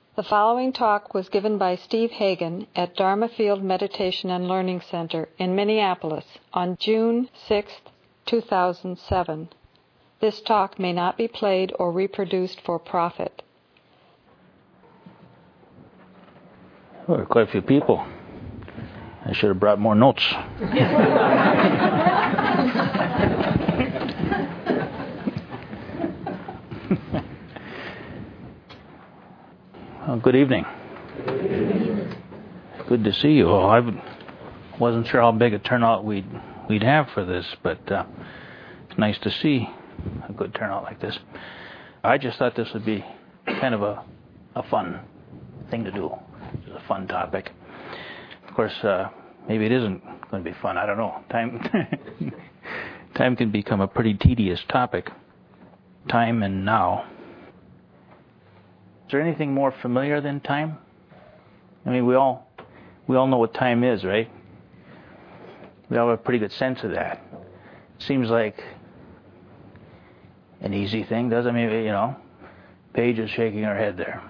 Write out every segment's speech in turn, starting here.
The following talk was given by Steve Hagen at Dharma Field Meditation and Learning Center in Minneapolis on June 6, 2007. This talk may not be played or reproduced for profit. Well, there are quite a few people. I should have brought more notes. Well, good evening. Good to see you all. I wasn't sure how big a turnout we'd have for this, but it's nice to see a good turnout like this. I just thought this would be kind of a fun thing to do. It's a fun topic. Of course, maybe it isn't going to be fun. I don't know. Time can become a pretty tedious topic. Time and now. Is there anything more familiar than time? I mean, we all know what time is, right? We all have a pretty good sense of that. It seems like an easy thing, doesn't it? I mean, you know, Paige is shaking her head there.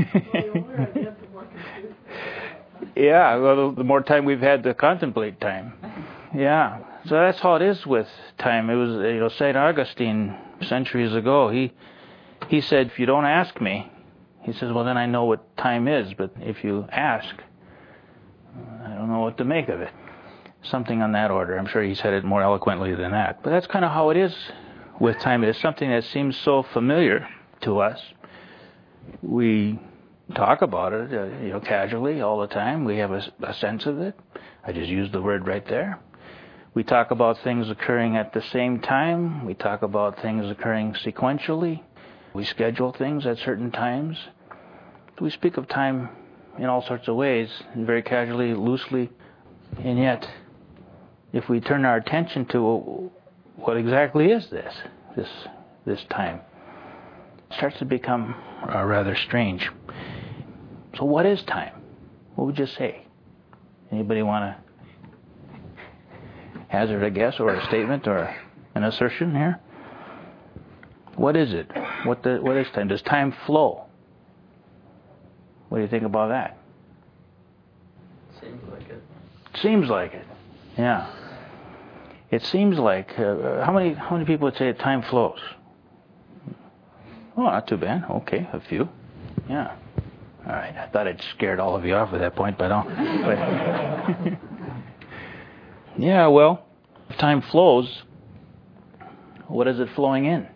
Yeah, well, the more time we've had to contemplate time. Yeah, so that's how it is with time. It was, St. Augustine, centuries ago, he said, if you don't ask me, he says, well, then I know what time is, but if you ask, I don't know what to make of it. Something on that order. I'm sure he said it more eloquently than that. But that's kind of how it is with time. It's something that seems so familiar to us. We talk about it, casually all the time. We have a sense of it. I just used the word right there. We talk about things occurring at the same time. We talk about things occurring sequentially. We schedule things at certain times. We speak of time in all sorts of ways, very casually, loosely. And yet, if we turn our attention to what exactly is this time, it starts to become rather strange. So what is time? What would you say? Anybody want to hazard a guess or a statement or an assertion here? What is it? What is time? Does time flow? What do you think about that? Seems like it. Seems like it. Yeah. It seems like how many people would say that time flows? Oh, not too bad. Okay, a few. Yeah. All right. I thought I'd scared all of you off at that point, but no. Yeah. Well, if time flows, what is it flowing in?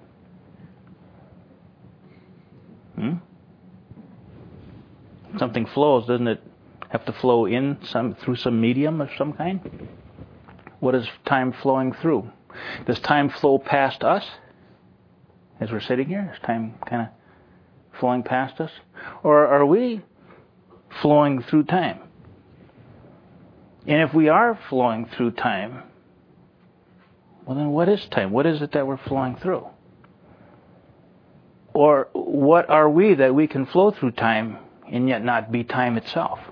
Something flows, doesn't it have to flow in through some medium of some kind? What is time flowing through? Does time flow past us as we're sitting here? Is time kind of flowing past us? Or are we flowing through time? And if we are flowing through time, well then what is time? What is it that we're flowing through? Or what are we that we can flow through time and yet not be time itself?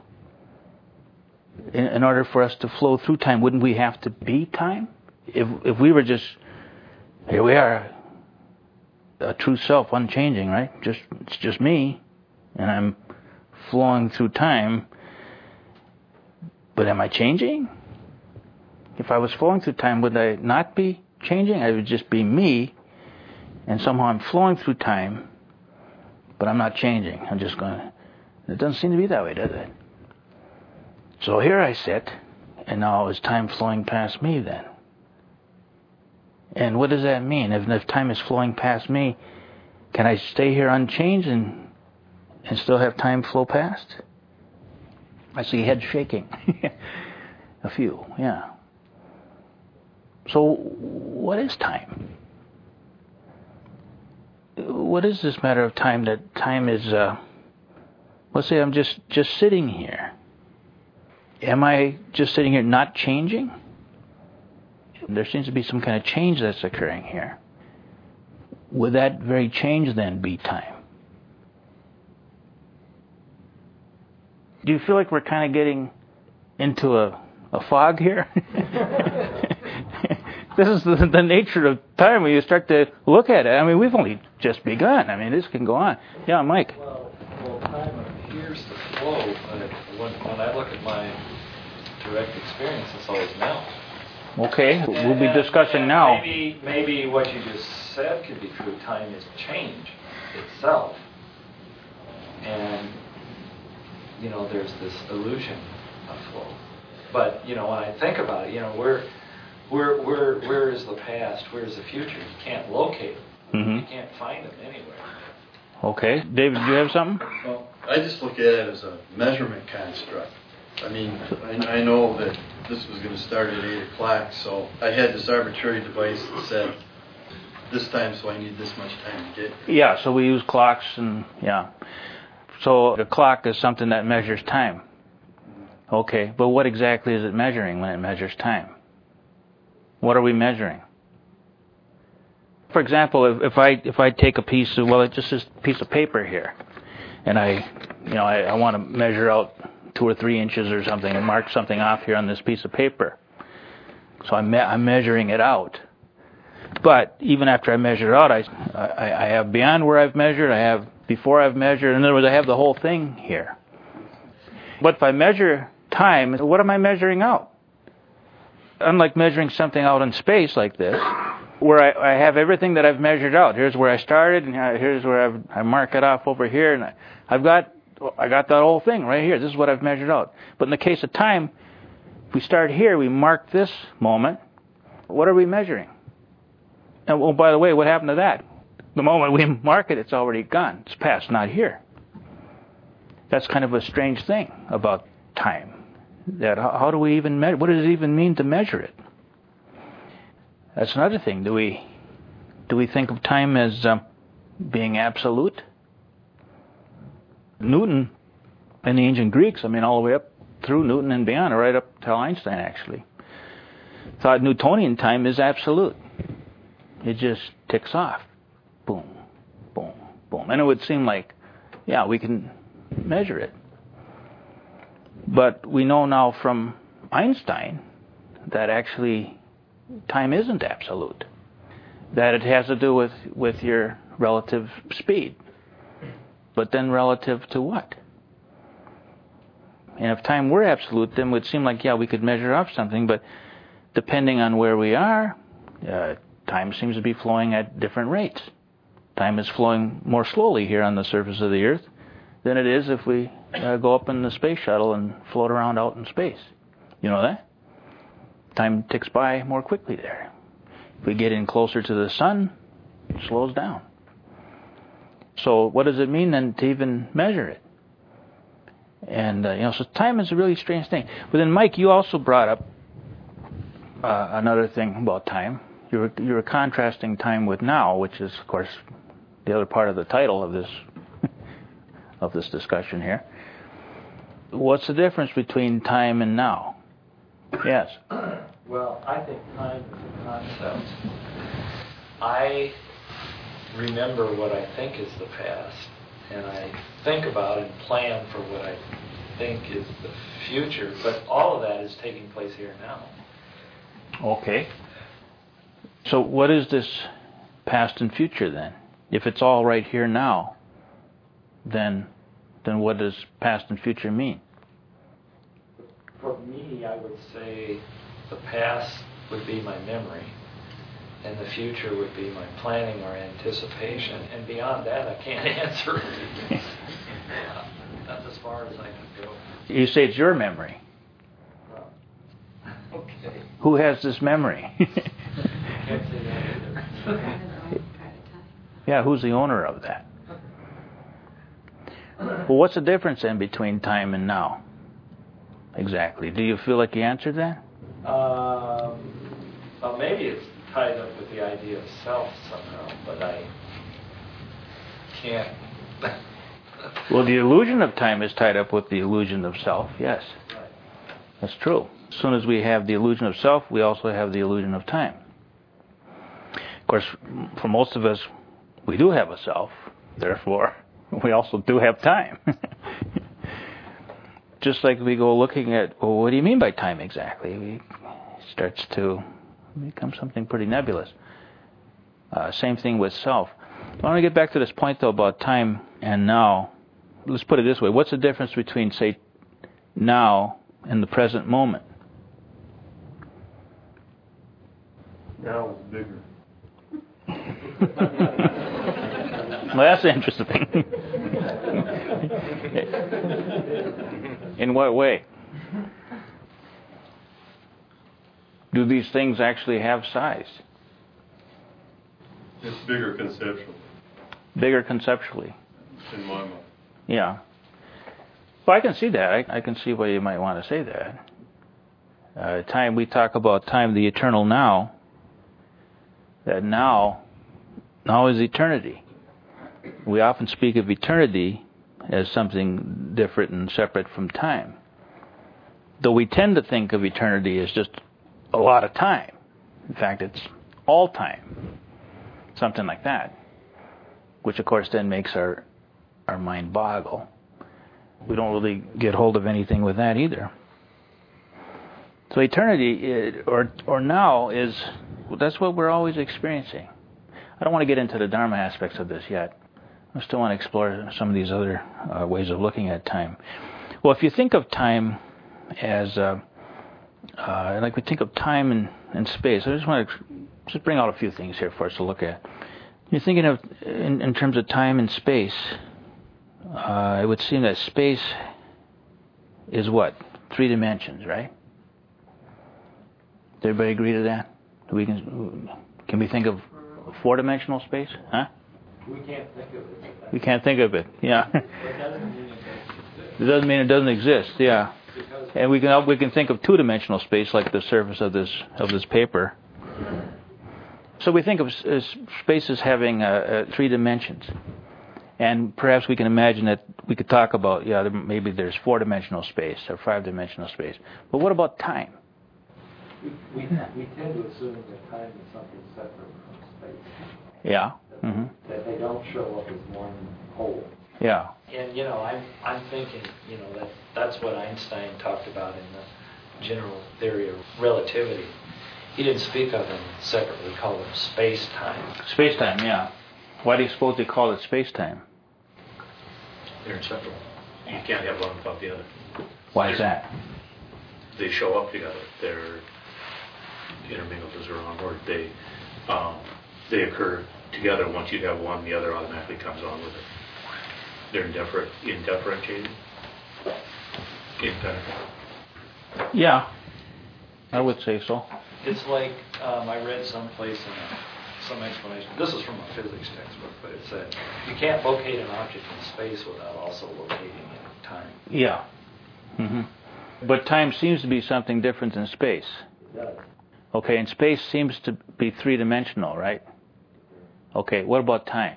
In order for us to flow through time, wouldn't we have to be time? If we were just, here we are, a true self, unchanging, right? It's just me, and I'm flowing through time. But am I changing? If I was flowing through time, would I not be changing? I would just be me, and somehow I'm flowing through time, but I'm not changing. I'm just going to... It doesn't seem to be that way, does it? So here I sit, and now is time flowing past me then? And what does that mean? If time is flowing past me, can I stay here unchanged and still have time flow past? I see heads shaking. A few, yeah. So what is time? What is this matter of time that time is... let's say I'm just sitting here. Am I just sitting here not changing? There seems to be some kind of change that's occurring here. Would that very change then be time? Do you feel like we're kind of getting into a fog here? This is the nature of time when you start to look at it. I mean, we've only just begun. I mean, this can go on. Yeah, Mike. Well, time appears to flow, but when I look at my direct experience, it's always now. Okay, we'll be discussing now. Maybe what you just said could be true. Time is change itself. And, there's this illusion of flow. But, when I think about it, where is the past? Where is the future? You can't locate it. Mm-hmm. You can't find them anywhere. Okay. David, do you have something? Well, I just look at it as a measurement construct. I mean, I know that this was going to start at 8 o'clock, so I had this arbitrary device that said this time, so I need this much time to get here. Yeah, so we use clocks and, yeah. So the clock is something that measures time. Okay, but what exactly is it measuring when it measures time? What are we measuring? For example, if I take a piece of, it's just this piece of paper here, and I want to measure out 2 or 3 inches or something and mark something off here on this piece of paper. So I'm measuring it out. But even after I measure it out, I have beyond where I've measured, I have before I've measured. In other words, I have the whole thing here. But if I measure time, what am I measuring out? Unlike measuring something out in space like this, where I have everything that I've measured out. Here's where I started, and here's where I mark it off over here, and I got that whole thing right here. This is what I've measured out. But in the case of time, if we start here, we mark this moment. What are we measuring? And, well, by the way, what happened to that? The moment we mark it, it's already gone. It's past, not here. That's kind of a strange thing about time. That how do we even measure? What does it even mean to measure it? That's another thing. Do we think of time as being absolute? Newton and the ancient Greeks, all the way up through Newton and beyond, or right up to Einstein actually, thought Newtonian time is absolute. It just ticks off. Boom, boom, boom. And it would seem like, yeah, we can measure it. But we know now from Einstein that actually time isn't absolute. That it has to do with your relative speed. But then relative to what? And if time were absolute, then it would seem like, yeah, we could measure off something, but depending on where we are, time seems to be flowing at different rates. Time is flowing more slowly here on the surface of the Earth than it is if we go up in the space shuttle and float around out in space. You know that? Time ticks by more quickly there. If we get in closer to the sun, it slows down. So what does it mean then to even measure it? And, so time is a really strange thing. But then, Mike, you also brought up another thing about time. You were contrasting time with now, which is, of course, the other part of the title of this of this discussion here. What's the difference between time and now? Yes. Well, I think time is a concept. I remember what I think is the past, and I think about and plan for what I think is the future, but all of that is taking place here now. Okay. So what is this past and future then? If it's all right here now, then what does past and future mean? For me, I would say the past would be my memory, and the future would be my planning or anticipation. And beyond that, I can't answer it. That's as far as I can go. You say it's your memory. Well, okay. Who has this memory? Can't say that either. Yeah, who's the owner of that? Well, what's the difference then between time and now? Exactly. Do you feel like you answered that? Well, maybe it's tied up with the idea of self somehow, but I can't. Well, the illusion of time is tied up with the illusion of self, yes. Right. That's true. As soon as we have the illusion of self, we also have the illusion of time. Of course, for most of us, we do have a self, therefore, we also do have time. Just like we go looking at, well, what do you mean by time exactly? It starts to become something pretty nebulous. Same thing with self. I want to get back to this point, though, about time and now. let's put it this way. What's the difference between, say, now and the present moment? Now it's bigger. Well, that's interesting. In what way? Do these things actually have size? It's bigger conceptually. Bigger conceptually. In my mind. Yeah. Well, I can see that. I can see why you might want to say that. Time, we talk about time, the eternal now. That now is eternity. We often speak of eternity as something different and separate from time. Though we tend to think of eternity as just a lot of time. In fact, it's all time. Something like that. Which, of course, then makes our mind boggle. We don't really get hold of anything with that either. So eternity, or now, that's what we're always experiencing. I don't want to get into the Dharma aspects of this yet. I still want to explore some of these other ways of looking at time. Well, if you think of time as, like we think of time and space, I just want to just bring out a few things here for us to look at. You're thinking of, in terms of time and space, it would seem that space is what? 3 dimensions, right? Does everybody agree to that? Can we think of 4-dimensional space? Huh? We can't think of it. We can't think of it. Yeah. It doesn't mean it doesn't exist. Yeah. And we can think of 2-dimensional space, like the surface of this paper. So we think of space as having 3 dimensions, and perhaps we can imagine that we could talk about maybe there's 4-dimensional space or 5-dimensional space. But what about time? We tend to assume that time is something separate from space. Yeah. That they don't show up as one whole. Yeah. And I'm thinking, that's what Einstein talked about in the general theory of relativity. He didn't speak of them separately, called them space-time. Space-time, yeah. Why do you suppose they call it space-time? They're inseparable. You can't have one without the other. Why is that? They show up together. They're intermingled is the wrong word. They occur together. Once you have one, the other automatically comes on with it. They're indifferentiated. Impenetrable. Yeah, I would say so. It's like, I read someplace in some explanation. This is from a physics textbook, but it said, you can't locate an object in space without also locating it in time. Yeah. But time seems to be something different than space. It does. Okay, and space seems to be 3-dimensional, right? Okay, what about time?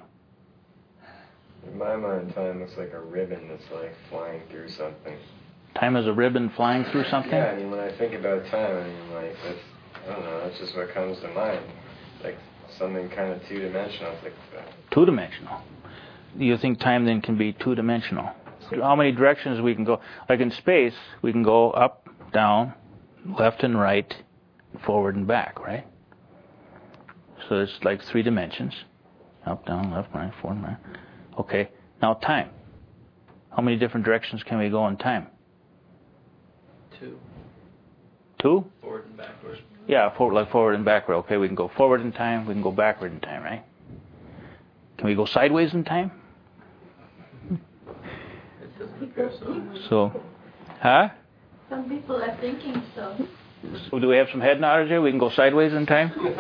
In my mind, time looks like a ribbon that's like flying through something. Time is a ribbon flying through something? Yeah, I mean, when I think about time, I mean, like, that's just what comes to mind. Like, something kind of 2-dimensional. It's like, 2-dimensional. You think time then can be 2-dimensional? How many directions we can go? Like in space, we can go up, down, left and right, forward and back, right? So it's like 3 dimensions. Up, down, left, right, forward, and back. Okay, now time. How many different directions can we go in time? 2. 2? Forward and backward. Yeah, forward and backward. Okay, we can go forward in time, we can go backward in time, right? Can we go sideways in time? It doesn't appear so. So, huh? Some people are thinking so. So do we have some head nodders here? We can go sideways in time? Isn't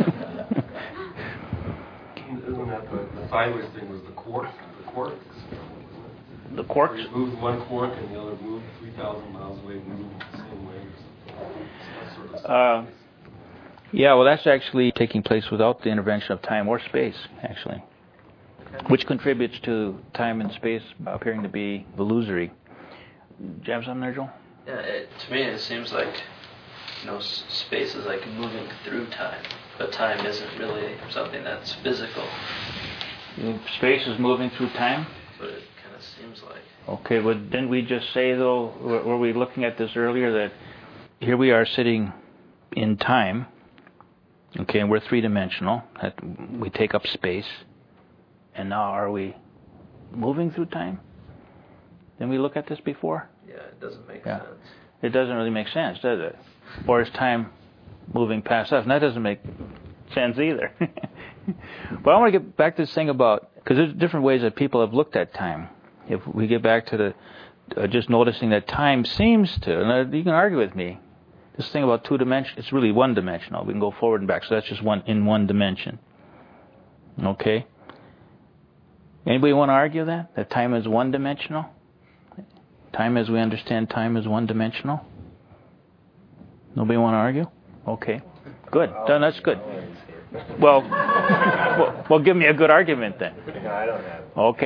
that the sideways thing was the quark? The quarks? The quarks? You moved one quark and the other moved 3,000 miles away, moved the same way. That sort of yeah, well, that's actually taking place without the intervention of time or space, actually, which contributes to time and space appearing to be illusory. Do you have something there, Joel? Yeah, to me it seems like, space is like moving through time, but time isn't really something that's physical. Space is moving through time? That's what it kind of seems like. Okay, well, didn't we just say, though, were we looking at this earlier, that here we are sitting in time, okay, and we're 3-dimensional, that we take up space, and now are we moving through time? Didn't we look at this before? Yeah, it doesn't make Yeah. sense. It doesn't really make sense, does it? Or is time moving past us? And that doesn't make sense either. But I want to get back to this thing about, because there's different ways that people have looked at time. If we get back to the just noticing that time seems to, and you can argue with me, this thing about 2 dimensions, it's really one-dimensional. We can go forward and back, so that's just one dimension. Okay? Anybody want to argue that time is one-dimensional? Time as we understand time is one-dimensional? Nobody want to argue? Okay. Good. Then that's good. Well, give me a good argument then. No, I don't have. Okay.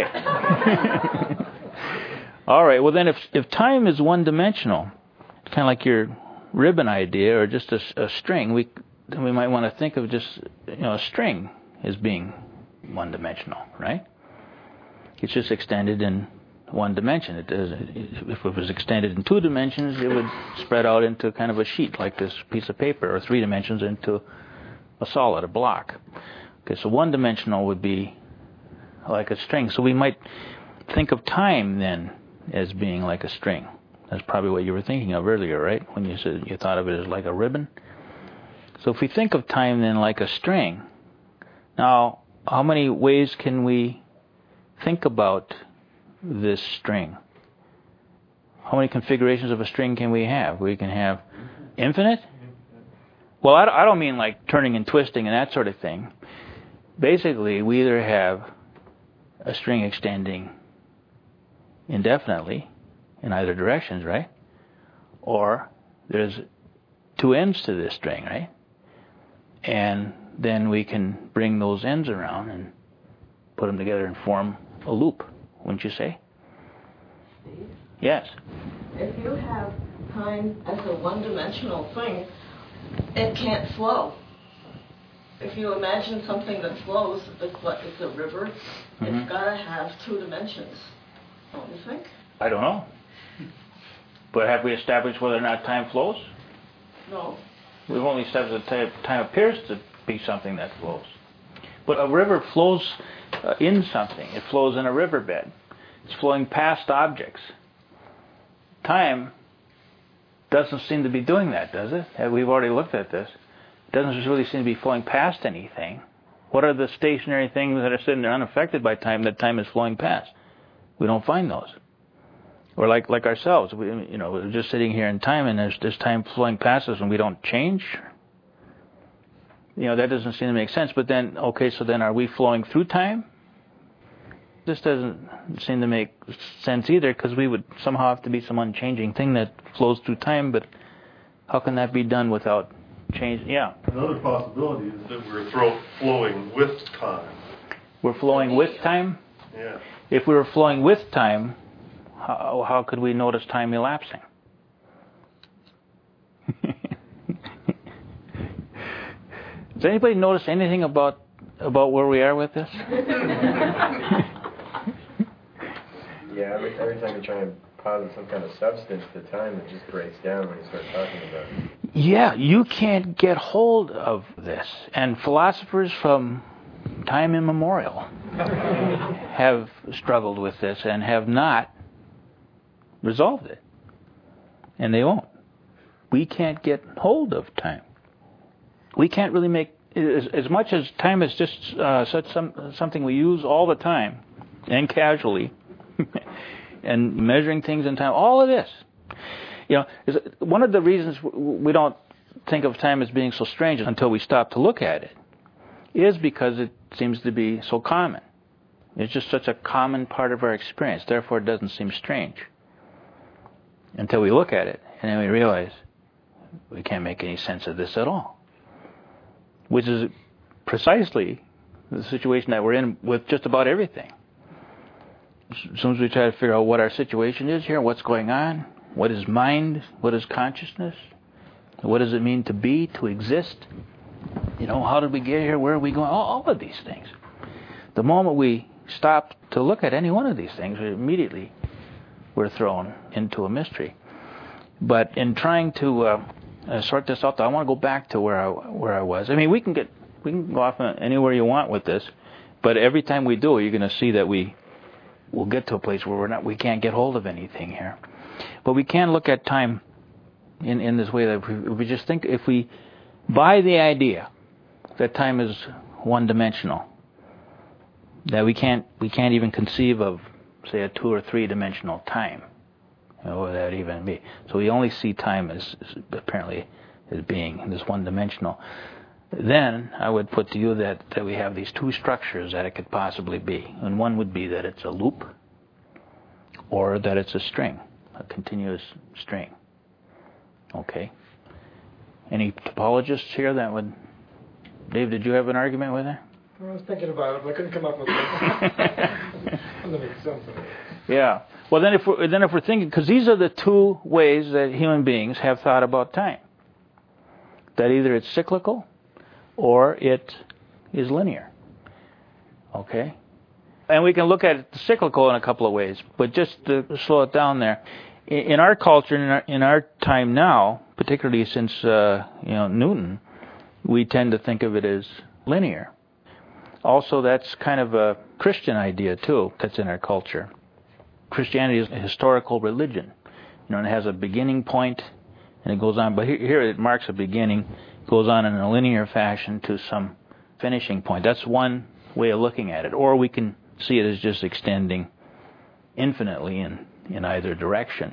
All right. Well, then, if time is one-dimensional, it's kind of like your ribbon idea, or just a string. We might want to think of just a string as being one-dimensional, right? It's just extended in one dimension. If it was extended in 2 dimensions, it would spread out into kind of a sheet like this piece of paper, or 3 dimensions into a solid, a block. Okay, so one-dimensional would be like a string. So we might think of time then as being like a string. That's probably what you were thinking of earlier, right? When you said you thought of it as like a ribbon. So if we think of time then like a string, now how many ways can we think about this string? How many configurations of a string can we have? We can have infinite? Well, I don't mean like turning and twisting and that sort of thing. Basically, we either have a string extending indefinitely in either directions, right? Or there's 2 ends to this string, right? And then we can bring those ends around and put them together and form a loop, wouldn't you say? Steve? Yes. If you have time as a one-dimensional thing, it can't flow. If you imagine something that flows, it's a river, it's got to have 2 dimensions, don't you think? I don't know. But have we established whether or not time flows? No. We've only established that time appears to be something that flows. But a river flows in something. It flows in a riverbed. It's flowing past objects. Time doesn't seem to be doing that, does it? We've already looked at this. It doesn't really seem to be flowing past anything. What are the stationary things that are sitting there unaffected by time that time is flowing past? We don't find those. Or like ourselves, we're just sitting here in time, and there's time flowing past us, and we don't change. That doesn't seem to make sense. But then, okay, so then are we flowing through time? This doesn't seem to make sense either, because we would somehow have to be some unchanging thing that flows through time. But how can that be done without change? Yeah. Another possibility is that we're flowing with time. We're flowing with time? Yeah. If we were flowing with time, how could we notice time elapsing? Does anybody notice anything about where we are with this? Yeah, every time you try and posit some kind of substance to time, it just breaks down when you start talking about it. Yeah, you can't get hold of this. And philosophers from time immemorial have struggled with this and have not resolved it. And they won't. We can't get hold of time. We can't really make, as much as time is just something we use all the time and casually, and measuring things in time, all of this. Is one of the reasons we don't think of time as being so strange until we stop to look at it is because it seems to be so common. It's just such a common part of our experience. Therefore, it doesn't seem strange until we look at it, and then we realize we can't make any sense of this at all. Which is precisely the situation that we're in with just about everything. As soon as we try to figure out what our situation is here, what's going on, what is mind, what is consciousness, what does it mean to be, to exist, how did we get here, where are we going, all of these things. The moment we stop to look at any one of these things, immediately we're thrown into a mystery. But in trying to sort this out, I want to go back to where I was. I mean, we can go off anywhere you want with this, but every time we do, you're going to see that we we'll get to a place where we can't get hold of anything here. But we can look at time in this way that if we just think, if we buy the idea that time is one-dimensional, that we can't even conceive of, say, a 2 or 3-dimensional time. What would that even be? So we only see time as apparently as being this one-dimensional. Then I would put to you that we have these two structures that it could possibly be. And one would be that it's a loop, or that it's a string, a continuous string. Okay. Any topologists here that would... Dave, did you have an argument with that? I was thinking about it, but I couldn't come up with it. Doesn't make sense of it. Yeah. Well, then if we're thinking, because these are the two ways that human beings have thought about time. That either it's cyclical or it is linear. Okay? And we can look at it cyclical in a couple of ways, but just to slow it down there, in our culture, in our time now, particularly since Newton, we tend to think of it as linear. Also, that's kind of a Christian idea too that's in our culture. Christianity is a historical religion, and it has a beginning point, and it goes on. But here it marks a beginning, goes on in a linear fashion to some finishing point. That's one way of looking at it. Or we can see it as just extending infinitely in either direction.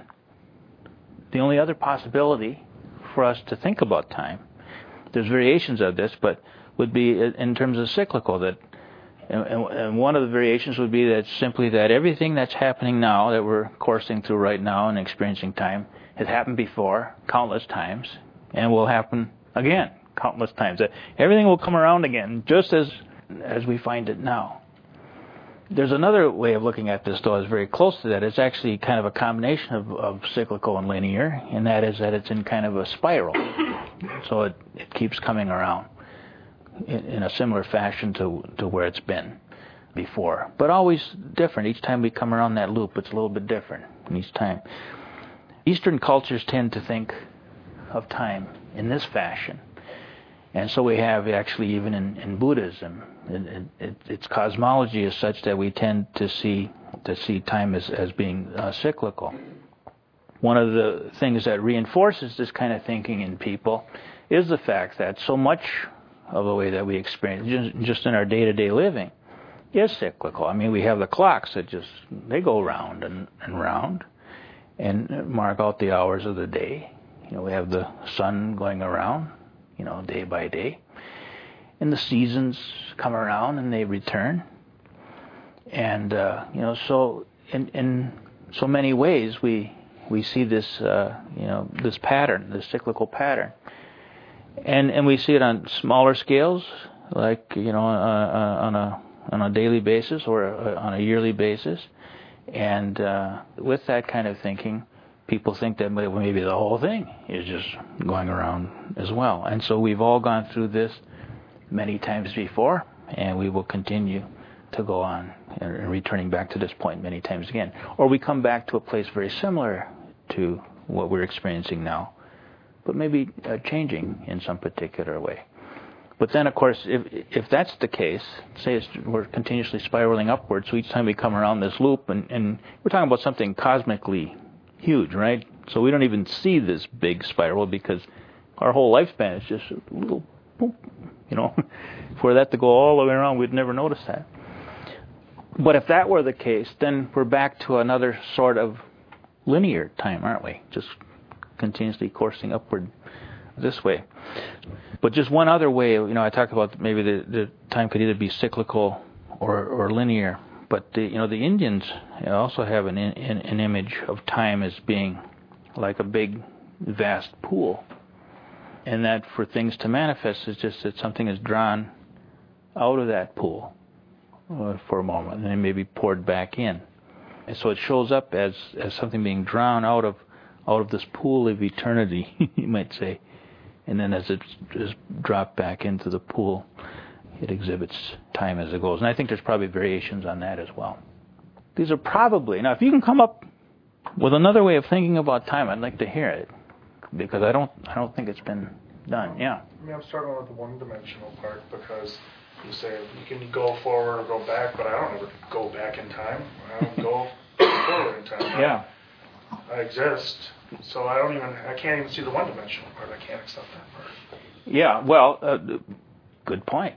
The only other possibility for us to think about time, there's variations of this, but would be in terms of cyclical. That, and one of the variations would be that simply that everything that's happening now, that we're coursing through right now and experiencing time, has happened before countless times and will happen again countless times. That everything will come around again just as we find it now. There's another way of looking at this, though, is very close to that. It's actually kind of a combination of cyclical and linear, and that is that it's in kind of a spiral. So it keeps coming around in a similar fashion to where it's been before. But always different. Each time we come around that loop, it's a little bit different each time. Eastern cultures tend to think of time in this fashion. And so we have actually even in Buddhism, its cosmology is such that we tend to see time as being cyclical. One of the things that reinforces this kind of thinking in people is the fact that so much of the way that we experience, just in our day-to-day living, is cyclical. I mean, we have the clocks that they go round and round and mark out the hours of the day. We have the sun going around, day by day. And the seasons come around and they return. And, so in so many ways we see this, this pattern, this cyclical pattern. And we see it on smaller scales, like, on a daily basis or on a yearly basis. And with that kind of thinking, people think that maybe the whole thing is just going around as well. And so we've all gone through this many times before, and we will continue to go on and returning back to this point many times again. Or we come back to a place very similar to what we're experiencing now, but maybe changing in some particular way. But then, of course, if that's the case, say we're continuously spiraling upwards, so each time we come around this loop, and we're talking about something cosmically huge, right? So we don't even see this big spiral because our whole lifespan is just a little boop, For that to go all the way around, we'd never notice that. But if that were the case, then we're back to another sort of linear time, aren't we? Just continuously coursing upward this way. But just one other way, I talked about maybe the time could either be cyclical or linear. But the Indians also have an image of time as being like a big, vast pool, and that for things to manifest is just that something is drawn out of that pool for a moment, and then maybe poured back in. And so it shows up as something being drawn out of this pool of eternity, you might say, and then as it is dropped back into the pool, it exhibits time as it goes. And I think there's probably variations on that as well. These are probably... Now, if you can come up with another way of thinking about time, I'd like to hear it. Because I don't think it's been done. Yeah? I'm starting with the one-dimensional part because You say you can go forward or go back, but I don't ever go back in time. I don't go forward in time. Yeah. I exist, so I can't even see the one-dimensional part. I can't accept that part. Yeah, well, good point.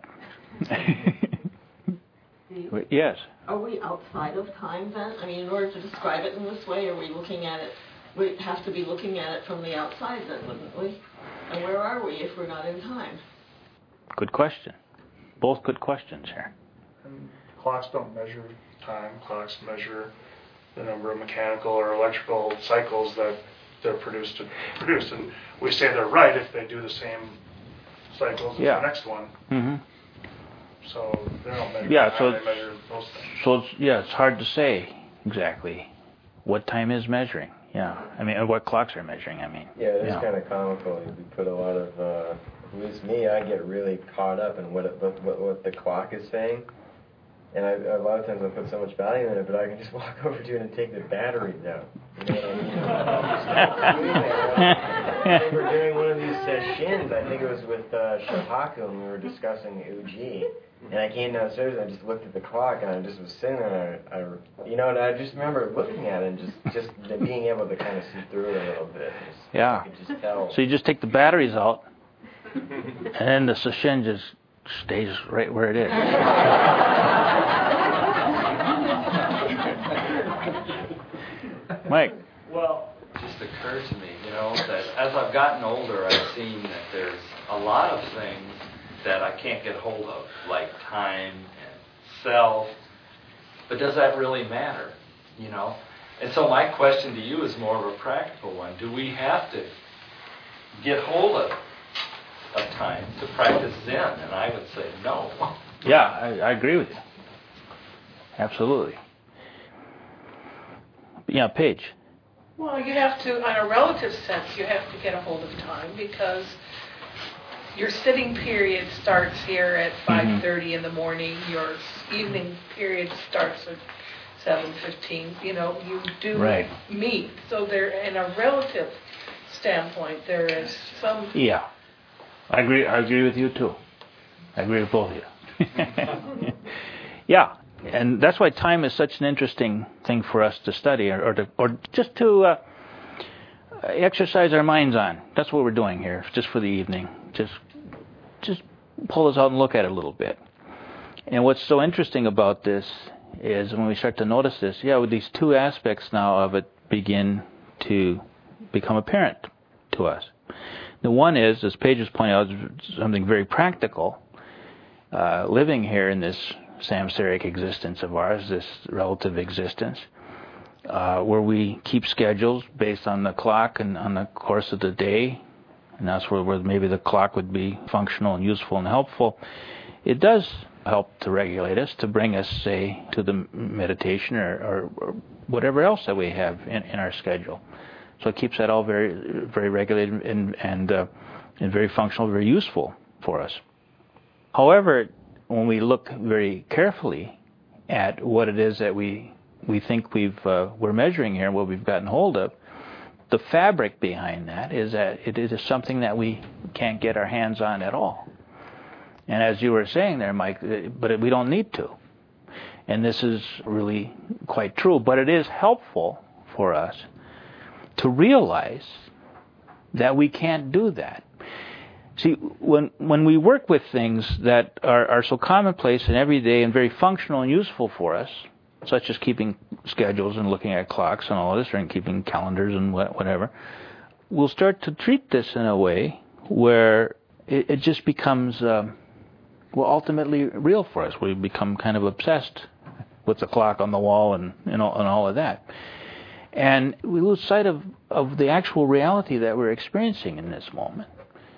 Yes. Are we outside of time then? I mean, in order to describe it in this way, are we looking at it, we'd have to be looking at it from the outside then, wouldn't we? And where are we if we're not in time? Good question. Both good questions here. And clocks don't measure time. Clocks measure the number of mechanical or electrical cycles that they're produced. And we say they're right if they do the same cycles as the next one. Mm-hmm. So they don't measure time, they measure those things. So it's hard to say exactly what time is measuring. Yeah, I mean, what clocks are measuring. I mean. Yeah, it's kind of comical. We put a lot of. At least me, I get really caught up in what the clock is saying, and a lot of times I put so much value in it, but I can just walk over to it and take the batteries out. You know what I mean? I think we're doing one of these sessions. I think it was with Shohaku, and we were discussing Uji. And I came downstairs and I just looked at the clock and I just was sitting there and and I just remember looking at it and just being able to kind of see through it a little bit. Yeah. I could just tell. So you just take the batteries out, and then the session just stays right where it is. Mike. Well, it just occurred to me, that as I've gotten older, I've seen that there's a lot of things that I can't get hold of, like time and self. But does that really matter, And so my question to you is more of a practical one. Do we have to get hold of time to practice Zen? And I would say no. Yeah, I agree with you. Absolutely. Yeah, Paige. Well, you have to, on a relative sense, you have to get a hold of time because your sitting period starts here at 5:30 in the morning. Your evening period starts at 7:15. You do meet. So there, in a relative standpoint, there is some. Yeah, I agree. I agree with you too. I agree with both of you. Yeah, and that's why time is such an interesting thing for us to study, or just to exercise our minds on. That's what we're doing here, just for the evening. Just pull this out and look at it a little bit. And what's so interesting about this is when we start to notice this, with these two aspects now of it begin to become apparent to us. The one is, as Paige was pointing out, something very practical. Living here in this samsaric existence of ours, this relative existence, where we keep schedules based on the clock and on the course of the day, and that's where maybe the clock would be functional and useful and helpful. It does help to regulate us, to bring us, say, to the meditation or whatever else that we have in our schedule. So it keeps that all very, very regulated and very functional, very useful for us. However, when we look very carefully at what it is that we think we're measuring here, what we've gotten hold of, the fabric behind that is that it is something that we can't get our hands on at all. And as you were saying there, Mike, but we don't need to. And this is really quite true. But it is helpful for us to realize that we can't do that. See, when we work with things that are so commonplace and everyday and very functional and useful for us, such as keeping schedules and looking at clocks and all of this, and keeping calendars and whatever, we'll start to treat this in a way where it just becomes, ultimately real for us. We become kind of obsessed with the clock on the wall and all of that. And we lose sight of the actual reality that we're experiencing in this moment,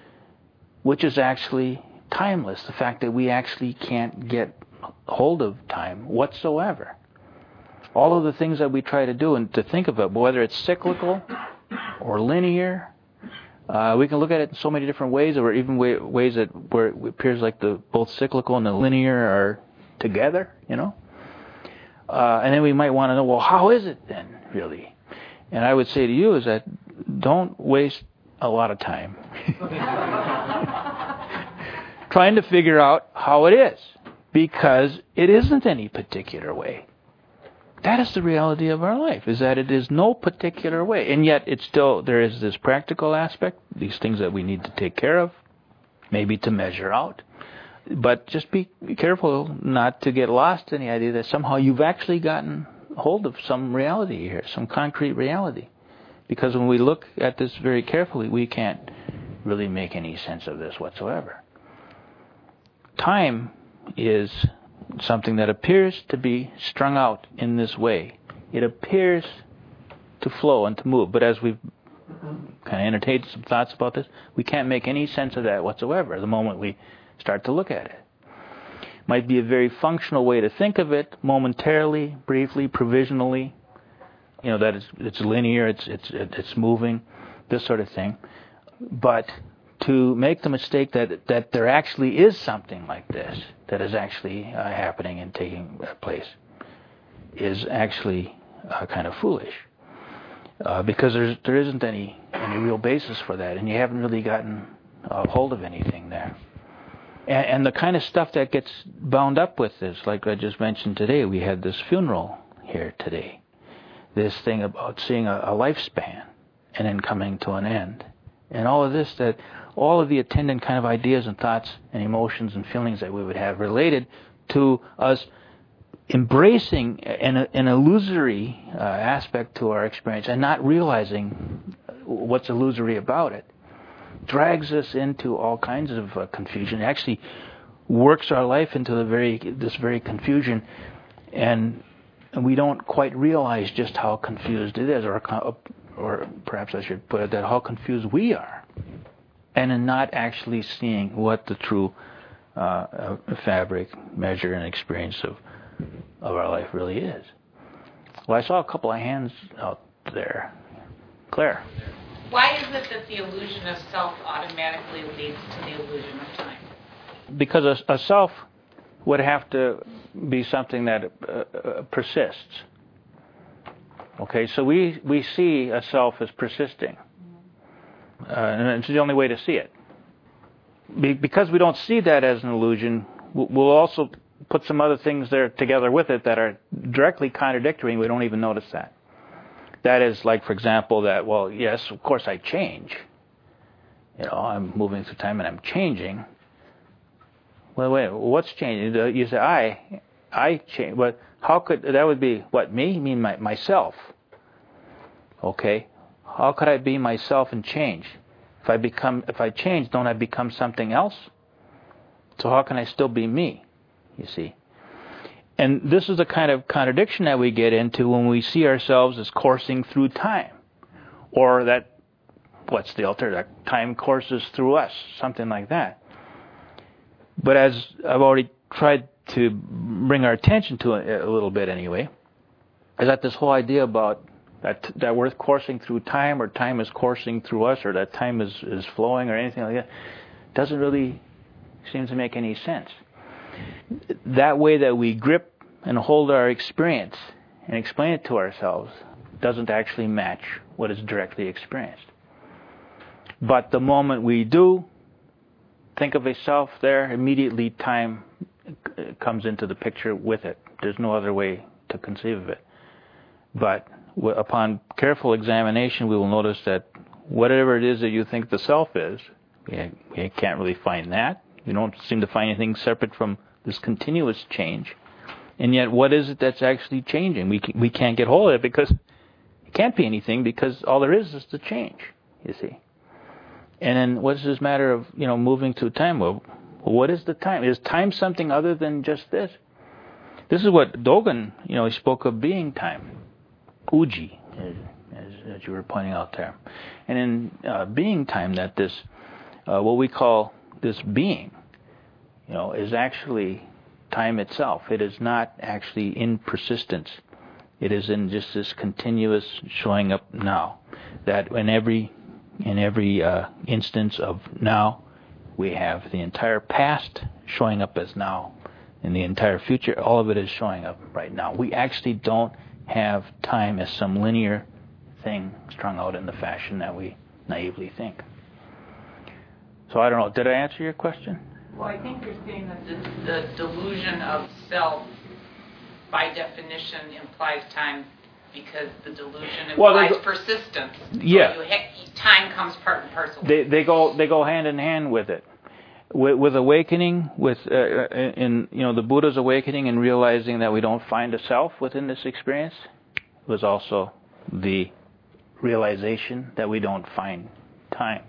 which is actually timeless. The fact that we actually can't get hold of time whatsoever. All of the things that we try to do and to think of it, whether it's cyclical or linear, we can look at it in so many different ways, or even ways where it appears like the both cyclical and the linear are together, And then we might want to know, well, how is it then, really? And I would say to you is that don't waste a lot of time trying to figure out how it is. because it isn't any particular way. That is the reality of our life, is that it is no particular way. And yet it's still, there is this practical aspect, these things that we need to take care of, maybe to measure out. But just be careful not to get lost in the idea that somehow you've actually gotten hold of some reality here, some concrete reality. Because when we look at this very carefully, we can't really make any sense of this whatsoever. Time is something that appears to be strung out in this way. It appears to flow and to move. But as we've kind of entertained some thoughts about this, we can't make any sense of that whatsoever the moment we start to look at it. Might be a very functional way to think of it, momentarily, briefly, provisionally. You know, that it's linear, it's moving, this sort of thing. But to make the mistake that there actually is something like this that is actually happening and taking place is actually kind of foolish, because there isn't any real basis for that, and you haven't really gotten hold of anything there. And the kind of stuff that gets bound up with this, like I just mentioned today, we had this funeral here today, this thing about seeing a lifespan and then coming to an end, and all of this, that all of the attendant kind of ideas and thoughts and emotions and feelings that we would have related to us embracing an illusory aspect to our experience and not realizing what's illusory about it, drags us into all kinds of confusion. It actually works our life into this very confusion, and we don't quite realize just how confused it is, or perhaps I should put it that how confused we are, and in not actually seeing what the true fabric, measure, and experience of our life really is. Well, I saw a couple of hands out there. Claire. Why is it that the illusion of self automatically leads to the illusion of time? Because a self would have to be something that persists. Okay, so we see a self as persisting. And it's the only way to see it. Because we don't see that as an illusion, we'll also put some other things there together with it that are directly contradictory, and we don't even notice that. That is, like, for example, that, well, yes, of course I change. You know, I'm moving through time and I'm changing. Well, wait, what's changing? You say, I change. But how could, that would be, what, me? You mean myself. Okay. How could I be myself and change? If I change, don't I become something else? So how can I still be me? You see. And this is the kind of contradiction that we get into when we see ourselves as coursing through time. Or that, what's the alternative? That time courses through us, something like that. But as I've already tried to bring our attention to it a little bit anyway, is that this whole idea about that we're coursing through time, or time is coursing through us, or that time is flowing, or anything like that, doesn't really seem to make any sense. That way that we grip and hold our experience and explain it to ourselves doesn't actually match what is directly experienced. But the moment we do think of a self there, immediately time comes into the picture with it. There's no other way to conceive of it. But upon careful examination, we will notice that whatever it is that you think the self is, we can't really find that. We don't seem to find anything separate from this continuous change. And yet, what is it that's actually changing? We can't get hold of it because it can't be anything, because all there is the change, you see. And then what's this matter of, moving through time? Well, what is the time? Is time something other than just this? This is what Dogen, he spoke of being time. Uji, as you were pointing out there. And in being time, that this, what we call this being, is actually time itself. It is not actually in persistence. It is in just this continuous showing up now. That in every instance of now, we have the entire past showing up as now, and the entire future, all of it is showing up right now. We actually don't have time as some linear thing strung out in the fashion that we naively think. So I don't know. Did I answer your question? Well, I think you're saying that the delusion of self, by definition, implies time because the delusion implies persistence. Yeah. So time comes part and parcel. They go hand in hand with it. With awakening, in the Buddha's awakening and realizing that we don't find a self within this experience, was also the realization that we don't find time.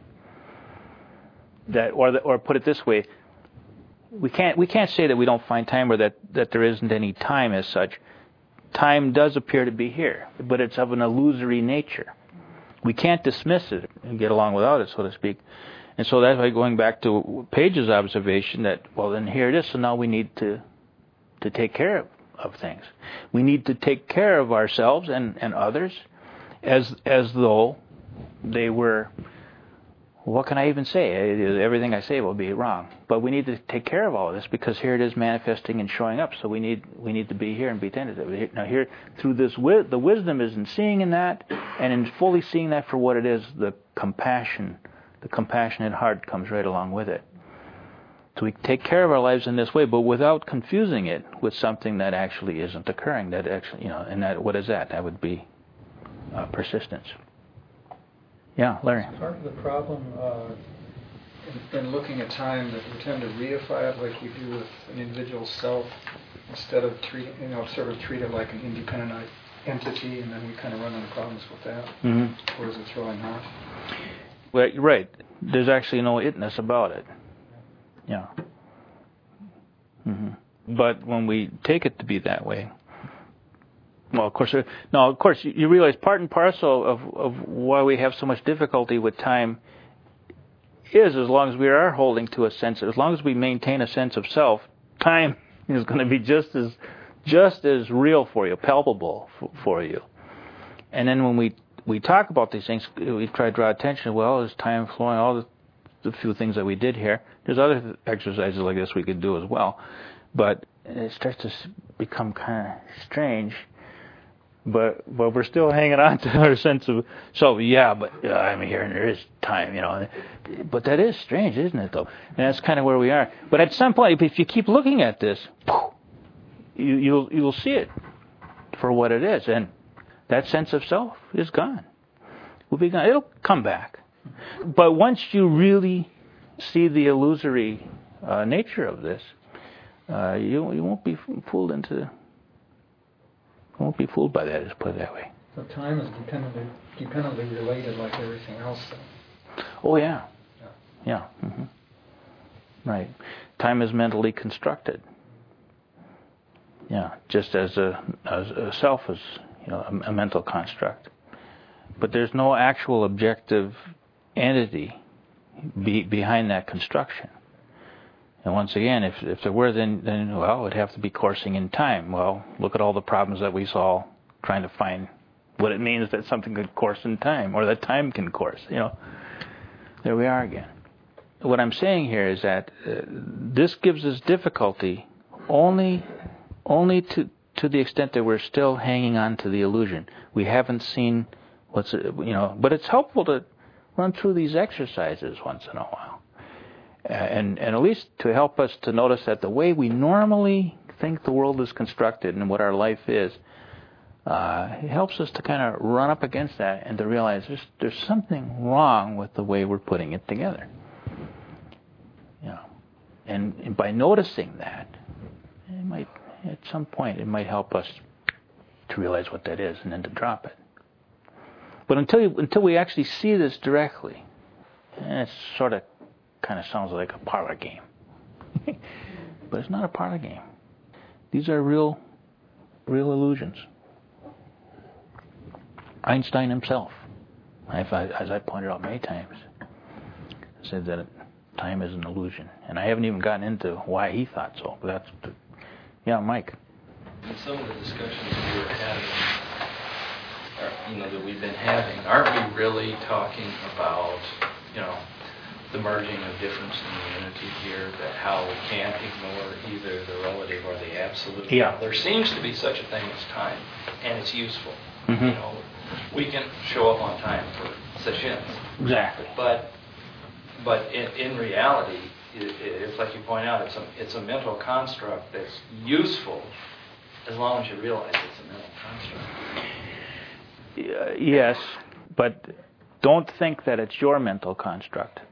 Or put it this way, we can't say that we don't find time or that there isn't any time as such. Time does appear to be here, but it's of an illusory nature. We can't dismiss it and get along without it, so to speak. And so that's why, going back to Page's observation, that, well, then here it is, so now we need to take care of things. We need to take care of ourselves and others as though they were, what can I even say? Everything I say will be wrong. But we need to take care of all of this because here it is manifesting and showing up, so we need to be here and be tentative. Now here, through this, the wisdom is in seeing in that, and in fully seeing that for what it is, the compassionate heart comes right along with it. So we take care of our lives in this way, but without confusing it with something that actually isn't occurring. That actually, and that, what is that? That would be persistence. Yeah, Larry. Part of the problem in looking at time that we tend to reify it like we do with an individual self instead of treat it like an independent entity, and then we kind of run into problems with that. Mm-hmm. Whereas it's really not. Well, you're right. There's actually no itness about it. Yeah. Mm-hmm. But when we take it to be that way, well, of course, you realize part and parcel of why we have so much difficulty with time is, as long as we are holding to a sense, as long as we maintain a sense of self, time is going to be just as real for you, palpable for you. And then when we talk about these things, we try to draw attention. Well, is time flowing? All the few things that we did here. There's other exercises like this we could do as well, but it starts to become kind of strange. But we're still hanging on to our sense of I'm here and there is time, But that is strange, isn't it? Though, and that's kind of where we are. But at some point, if you keep looking at this, you'll see it for what it is, and that sense of self is gone. Will be gone. It'll come back. But once you really see the illusory nature of this, you won't be fooled into. Won't be fooled by that. Let's put it that way. So time is dependently related, like everything else. Then. Oh yeah. Mm-hmm. Right. Time is mentally constructed. Yeah, just as a self is, a mental construct. But there's no actual objective entity behind that construction. And once again, if there were, then it would have to be coursing in time. Well, look at all the problems that we saw trying to find what it means that something could course in time, or that time can course. There we are again. What I'm saying here is that this gives us difficulty only to the extent that we're still hanging on to the illusion. We haven't seen but it's helpful to run through these exercises once in a while. And at least to help us to notice that the way we normally think the world is constructed and what our life is, it helps us to kind of run up against that and to realize there's something wrong with the way we're putting it together. And by noticing that, at some point it might help us to realize what that is and then to drop it. But until we actually see this directly, and it's sort of kind of sounds like a parlor game. But it's not a parlor game. These are real illusions. Einstein himself, as I pointed out many times, said that time is an illusion. And I haven't even gotten into why he thought so. But Mike. In some of the discussions we were having, that we've been having, aren't we really talking about, the merging of difference and unity here, that how we can't ignore either the relative or the absolute? Yeah. There seems to be such a thing as time, and it's useful. Mm-hmm. We can show up on time for sessions. Exactly. But in reality, it's like you point out, it's a mental construct that's useful as long as you realize it's a mental construct. Yes, but don't think that it's your mental construct,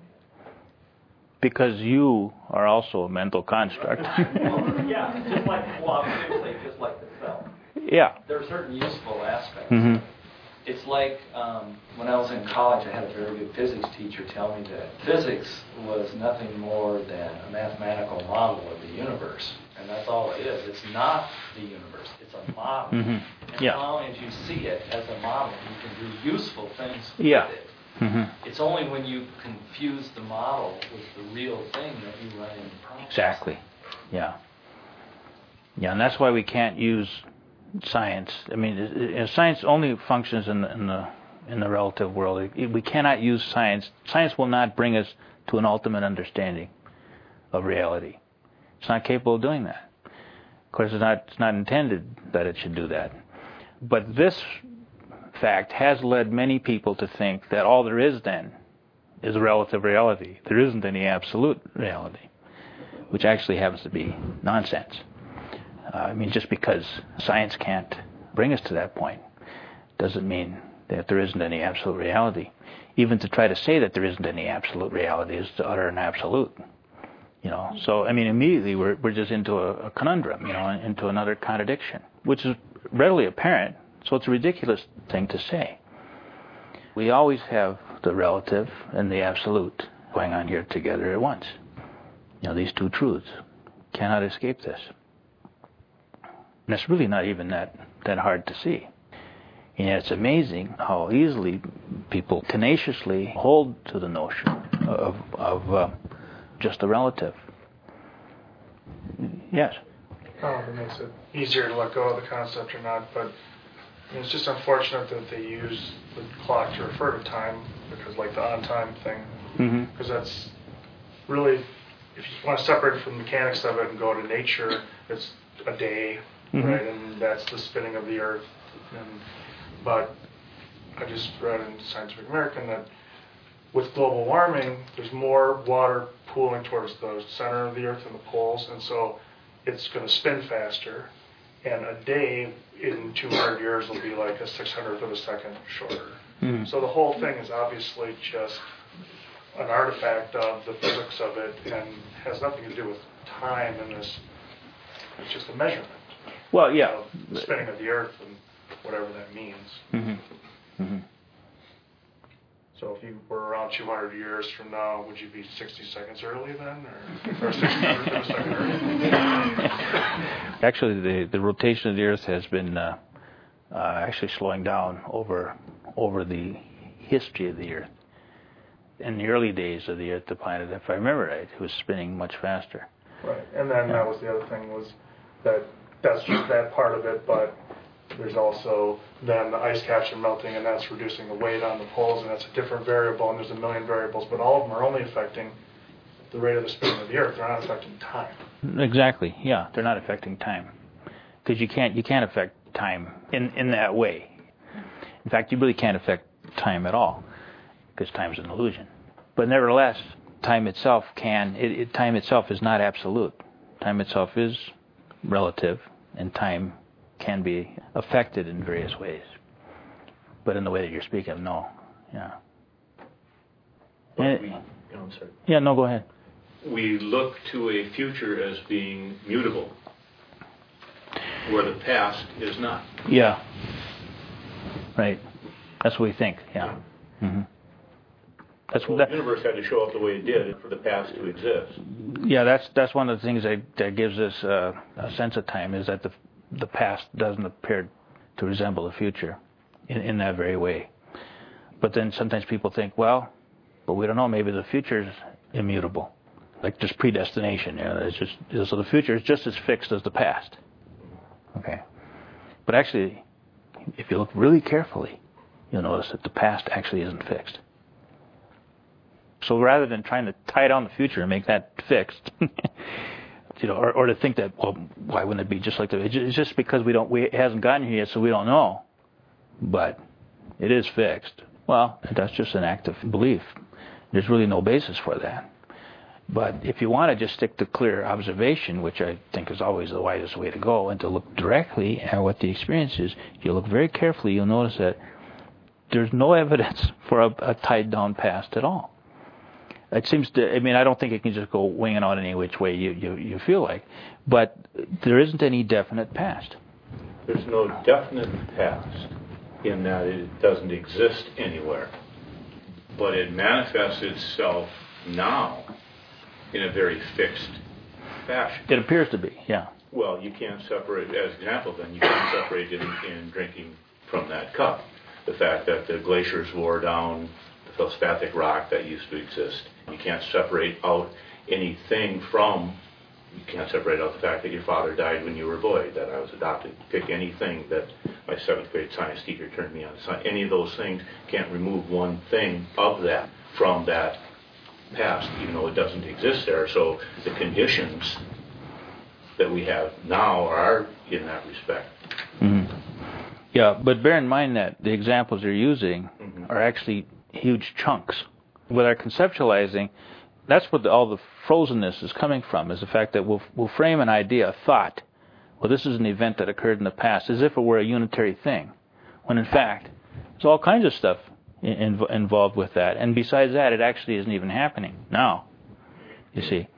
because you are also a mental construct. Yeah, just like the cell. Yeah. There are certain useful aspects. Mm-hmm. It's like when I was in college, I had a very good physics teacher tell me that physics was nothing more than a mathematical model of the universe. And that's all it is. It's not the universe. It's a model. Mm-hmm. And as long as you see it as a model, you can do useful things with it. Mm-hmm. It's only when you confuse the model with the real thing that you run into problems. Exactly. Yeah. Yeah, and that's why we can't use science. I mean, science only functions in the relative world. We cannot use science. Science will not bring us to an ultimate understanding of reality. It's not capable of doing that. Of course, it's not intended that it should do that. But this fact has led many people to think that all there is then is a relative reality. There isn't any absolute reality, which actually happens to be nonsense. I mean, just because science can't bring us to that point doesn't mean that there isn't any absolute reality. Even to try to say that there isn't any absolute reality is to utter an absolute. So I mean, immediately we're just into a conundrum, into another contradiction, which is readily apparent. So it's a ridiculous thing to say. We always have the relative and the absolute going on here together at once. These two truths cannot escape this. And it's really not even that hard to see. And yet it's amazing how easily people tenaciously hold to the notion of just the relative. Yes? It makes it easier to let go of the concept or not, but it's just unfortunate that they use the clock to refer to time, because like the on-time thing, because that's really, if you want to separate it from the mechanics of it and go to nature, it's a day, right, and that's the spinning of the earth. But I just read in Scientific American that with global warming, there's more water pooling towards the center of the earth and the poles, and so it's going to spin faster, and a day in 200 years will be like a 600th of a second shorter. So the whole thing is obviously just an artifact of the physics of it and has nothing to do with time in this. It's just a measurement. Well, yeah. The spinning of the earth and whatever that means. So if you were around 200 years from now, would you be 60 seconds early then? Or 600th of a second early? Actually, the rotation of the Earth has been actually slowing down over the history of the Earth. In the early days of the Earth, the planet, if I remember right, it was spinning much faster. Right, and then that was the other thing, was that's just that part of it, but there's also then the ice caps are melting, and that's reducing the weight on the poles, and that's a different variable, and there's a million variables, but all of them are only affecting the rate of the spinning of the Earth. They're not affecting time. Exactly. Yeah, they're not affecting time, because you can't affect time in that way. In fact, you really can't affect time at all, because time's an illusion. But nevertheless, time itself time itself is not absolute. Time itself is relative, and time can be affected in various ways. But in the way that you're speaking of, no. Yeah. I'm sorry. Yeah, no, go ahead. We look to a future as being mutable, where the past is not. Yeah. Right. That's what we think, yeah. The universe had to show up the way it did for the past to exist. Yeah, that's one of the things that gives us a sense of time, is that the past doesn't appear to resemble the future in that very way. But then sometimes people think, well, but we don't know, maybe the future is immutable, like just predestination. It's just, so the future is just as fixed as the past. Okay, but actually, if you look really carefully, you'll notice that the past actually isn't fixed. So rather than trying to tie down the future and make that fixed, or to think that, well, why wouldn't it be just like that? It's just because it hasn't gotten here yet, so we don't know. But it is fixed. Well, that's just an act of belief. There's really no basis for that. But if you want to just stick to clear observation, which I think is always the wisest way to go, and to look directly at what the experience is, if you look very carefully, you'll notice that there's no evidence for a tied down past at all. It seems to, I mean, I don't think it can just go winging out any which way you feel like, but there isn't any definite past. There's no definite past in that it doesn't exist anywhere, but it manifests itself now in a very fixed fashion. It appears to be, yeah. Well, you can't separate, as an example then, you can't separate in drinking from that cup. The fact that the glaciers wore down the feldspathic rock that used to exist. You can't separate out anything from, you can't separate out the fact that your father died when you were a boy, that I was adopted. Pick anything that my 7th grade science teacher turned me on. Any of those things can't remove one thing of that from that past, even though it doesn't exist there. So the conditions that we have now are in that respect. Mm-hmm. Yeah, but bear in mind that the examples you're using are actually huge chunks. With our conceptualizing, that's what all the frozenness is coming from, is the fact that we'll frame an idea, a thought. Well, this is an event that occurred in the past, as if it were a unitary thing, when in fact, there's all kinds of stuff involved with that. And besides that, it actually isn't even happening now, you see.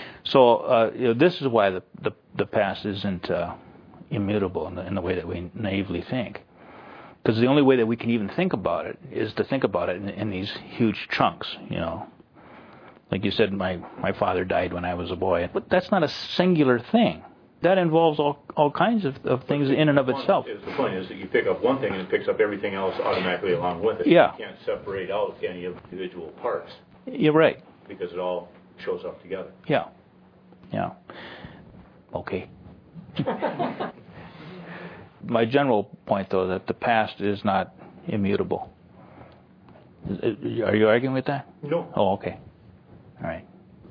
So this is why the past isn't immutable in the way that we naively think. Because the only way that we can even think about it is to think about it in these huge chunks, you know. Like you said, my father died when I was a boy. But that's not a singular thing. That involves all kinds of things in and of itself. The point is that you pick up one thing and it picks up everything else automatically along with it. Yeah. You can't separate out any of the individual parts. You're right. Because it all shows up together. Yeah. Yeah. Okay. My general point, though, that the past is not immutable. Are you arguing with that? No. Oh, okay. All right.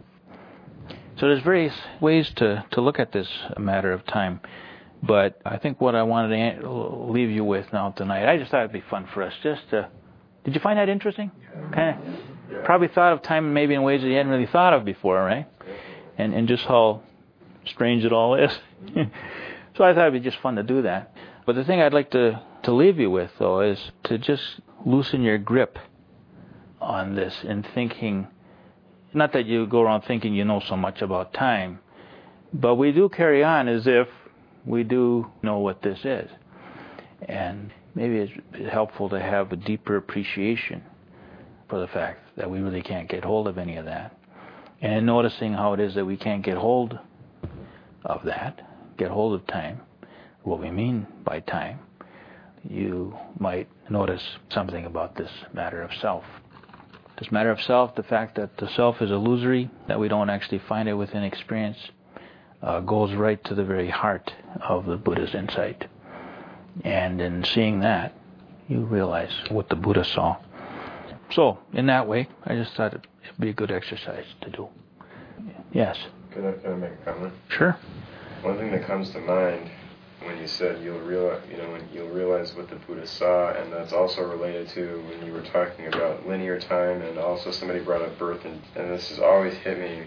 So there's various ways to look at this matter of time, but I think what I wanted to leave you with now tonight, I just thought it'd be fun for us just to... Did you find that interesting? Kind of probably thought of time maybe in ways that you hadn't really thought of before, right? And just how strange it all is. So I thought it'd be just fun to do that. But the thing I'd like to leave you with, though, is to just loosen your grip on this in thinking, not that you go around thinking you know so much about time, but we do carry on as if we do know what this is. And maybe it's helpful to have a deeper appreciation for the fact that we really can't get hold of any of that. And in noticing how it is that we can't get hold of that, get hold of time, what we mean by time, you might notice something about this matter of self. This matter of self, the fact that the self is illusory, that we don't actually find it within experience, goes right to the very heart of the Buddha's insight. And in seeing that, you realize what the Buddha saw. So, in that way, I just thought it'd be a good exercise to do. Yes? Can I make a comment? Sure. One thing that comes to mind when you said you'll realize what the Buddha saw, and that's also related to when you were talking about linear time, and also somebody brought up birth, and this has always hit me,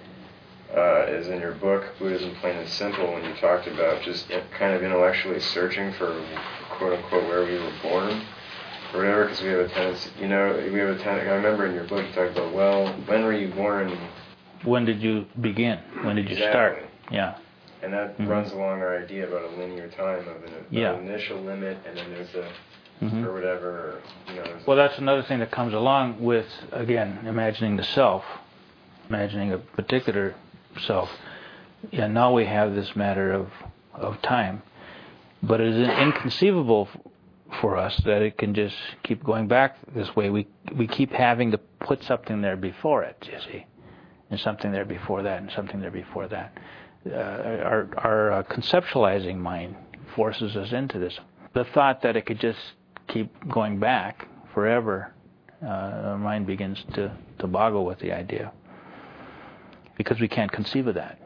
is in your book, Buddhism Plain and Simple, when you talked about just kind of intellectually searching for, quote-unquote, where we were born, or whatever, because we have a tendency, I remember in your book you talked about, well, when were you born? When did you begin? When did you start? Yeah. And that runs along our idea about a linear time of an initial limit, and then there's a, or whatever. Well, that's another thing that comes along with, again, imagining the self, imagining a particular self. Yeah, now we have this matter of time, but it is inconceivable for us that it can just keep going back this way. We keep having to put something there before it, you see, and something there before that, and something there before that. Our conceptualizing mind forces us into this. The thought that it could just keep going back forever, our mind begins to boggle with the idea. Because we can't conceive of that.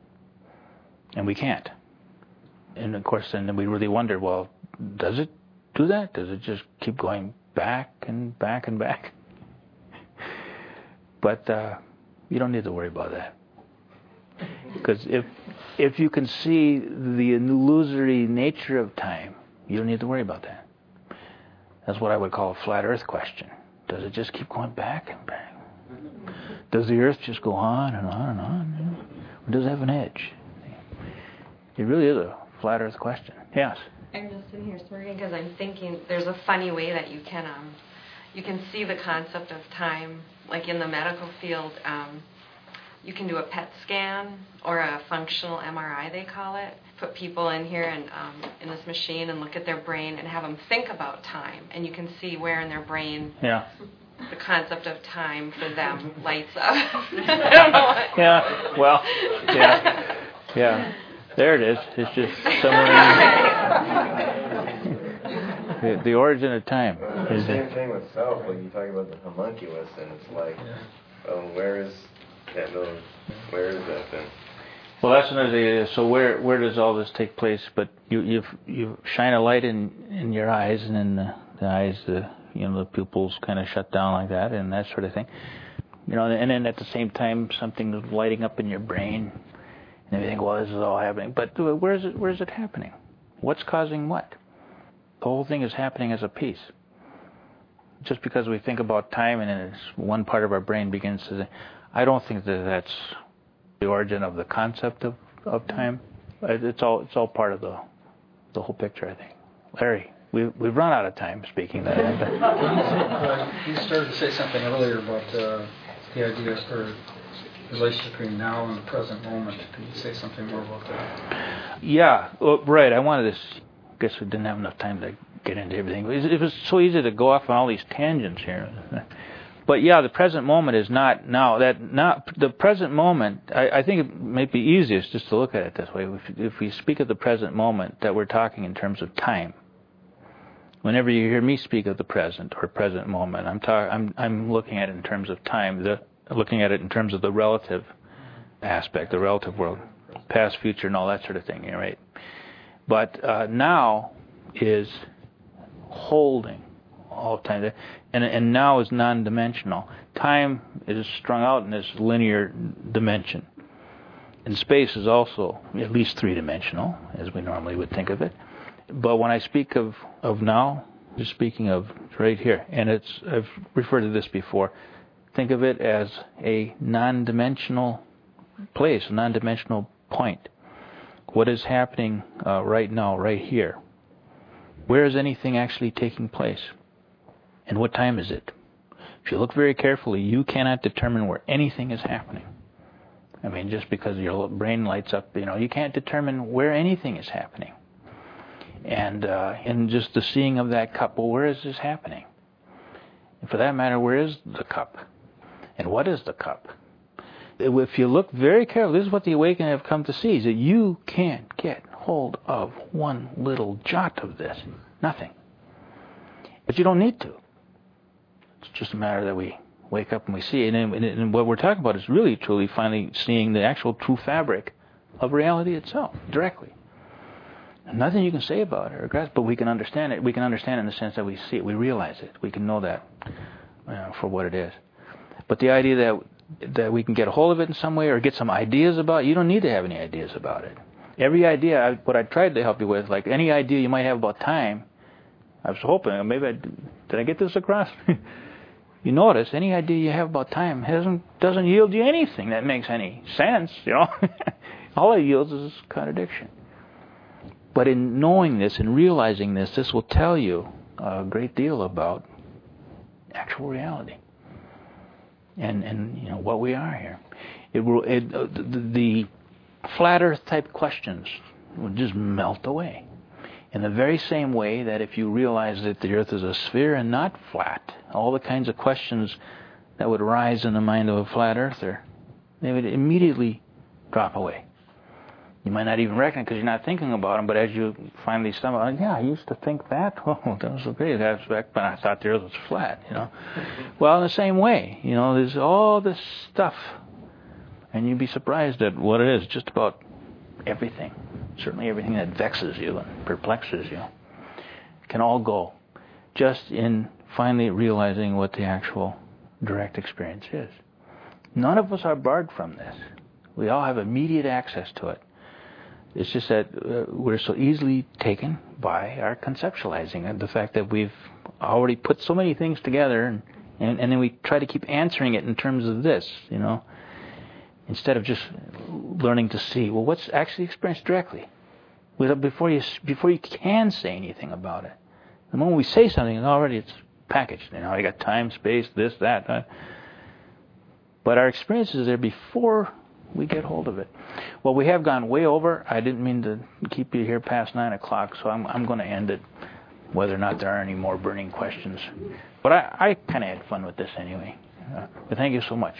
And we can't. And of course, then we really wonder, well, does it do that? Does it just keep going back and back and back? But You don't need to worry about that. Because if you can see the illusory nature of time, you don't need to worry about that. That's what I would call a flat Earth question. Does it just keep going back and back? Does the Earth just go on and on and on? Or does it have an edge? It really is a flat Earth question. Yes? I'm just sitting here smirking because I'm thinking there's a funny way that you can see the concept of time, like in the medical field. You can do a PET scan or a functional MRI, they call it. Put people in here and in this machine and look at their brain and have them think about time, and you can see where in their brain the concept of time for them lights up. I don't know what. Yeah. Well. Yeah. There it is. It's just somewhere in the origin of time. The same thing with self. Like you talk about the homunculus, and it's like, where is that then? Well, that's another thing. So where does all this take place? But you shine a light in your eyes, and in the eyes, the pupils kind of shut down like that, and that sort of thing. And then at the same time, something is lighting up in your brain, and you think, well, this is all happening. But where is it happening? What's causing what? The whole thing is happening as a piece. Just because we think about time, and then one part of our brain begins to think, I don't think that's the origin of the concept of time. It's all part of the whole picture, I think. Larry, we've run out of time speaking that. You started to say something earlier about the idea or relationship between now and the present moment. Can you say something more about that? Yeah, right. I wanted to. Guess we didn't have enough time to get into everything. It was so easy to go off on all these tangents here. But yeah, the present moment is not now. The present moment, I think it might be easiest just to look at it this way. If we speak of the present moment, that we're talking in terms of time. Whenever you hear me speak of the present or present moment, I'm looking at it in terms of time. Looking at it in terms of the relative aspect, the relative world, past, future, and all that sort of thing. Right? But now is holding all time, and now is non-dimensional. Time is strung out in this linear dimension, and space is also at least three-dimensional, as we normally would think of it. But when I speak of now, just speaking of right here, and I've referred to this before. Think of it as a non-dimensional place, a non-dimensional point. What is happening right now, right here? Where is anything actually taking place? And what time is it? If you look very carefully, you cannot determine where anything is happening. I mean, just because your brain lights up, you can't determine where anything is happening. And just the seeing of that cup, well, where is this happening? And for that matter, where is the cup? And what is the cup? If you look very carefully, this is what the awakening have come to see, is that you can't get hold of one little jot of this. Nothing. But you don't need to. It's just a matter that we wake up and we see. And what we're talking about is really, truly, finally seeing the actual true fabric of reality itself, directly. And nothing you can say about it or grasp, but we can understand it. We can understand it in the sense that we see it, we realize it. We can know that for what it is. But the idea that we can get a hold of it in some way or get some ideas about it, you don't need to have any ideas about it. Every idea, what I tried to help you with, like any idea you might have about time, I was hoping, did I get this across? You notice, any idea you have about time doesn't yield you anything that makes any sense, All it yields is contradiction. But in knowing this and realizing this will tell you a great deal about actual reality. And what we are here. The flat Earth type questions would just melt away. In the very same way that if you realize that the Earth is a sphere and not flat, all the kinds of questions that would arise in the mind of a flat Earther, they would immediately drop away. You might not even reckon it because you're not thinking about them, but as you finally stumble, I used to think that. Oh, that was okay. That's back, but I thought the Earth was flat, Well, in the same way, there's all this stuff, and you'd be surprised at what it is, just about everything. Certainly everything that vexes you and perplexes you can all go just in finally realizing what the actual direct experience is. None of us are barred from this. We all have immediate access to it. It's just that we're so easily taken by our conceptualizing and the fact that we've already put so many things together, and then we try to keep answering it in terms of this, instead of just learning to see, well, what's actually experienced directly, before you can say anything about it. The moment we say something, already it's packaged. You got time, space, this, that. But our experience is there before we get hold of it. Well, we have gone way over. I didn't mean to keep you here past 9 o'clock, so I'm going to end it, whether or not there are any more burning questions. But I kind of had fun with this anyway. But thank you so much.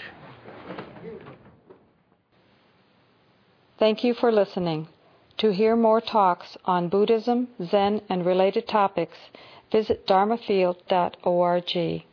Thank you for listening. To hear more talks on Buddhism, Zen, and related topics, visit dharmafield.org.